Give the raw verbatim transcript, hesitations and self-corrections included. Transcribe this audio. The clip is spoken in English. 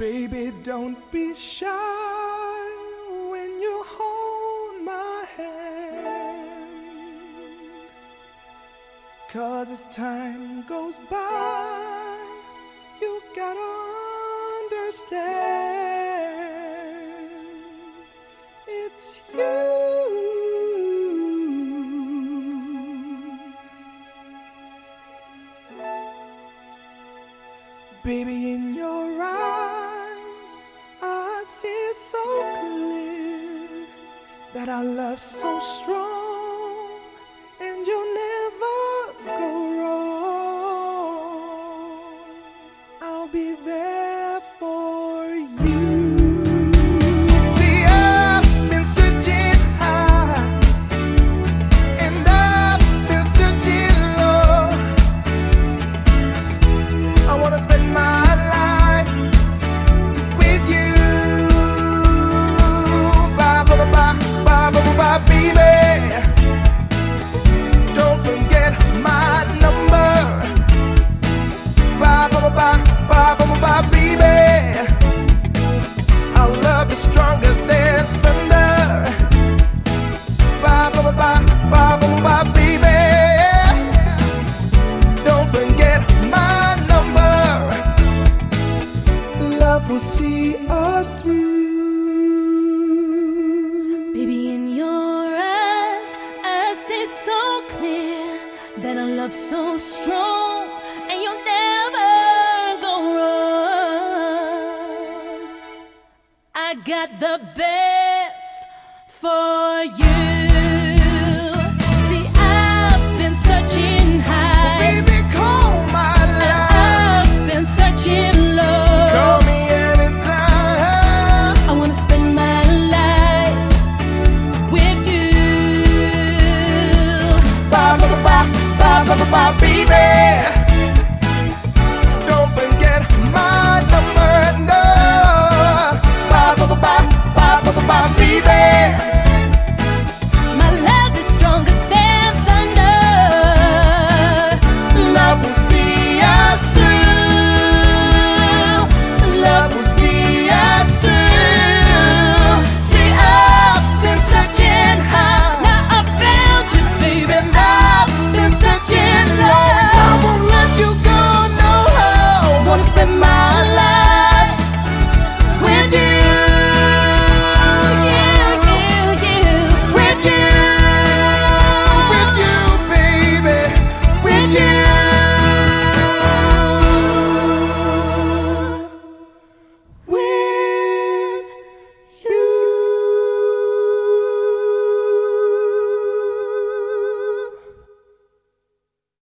Baby, don't be shy when you hold my hand, 'cause as time goes by, you gotta understand it's you. Baby, in your eyes, I see so clear that our love's so strong, and you'll never go wrong. I'll be there for you. See, I've been searching high, and I've been searching low. I wanna spend my life with you. Bye, bye, bye, bye, bye, bye, baby. Don't forget my number. Bye, bye, bye, bye, bye, bye, baby. Our love is stronger than thunder. Bye, bye, bye, bye, bye, bye, baby. Don't forget my number. Love will see us through. Baby, in your eyes, I see so clear that our love's so strong, and you'll never go wrong. I got the best for you.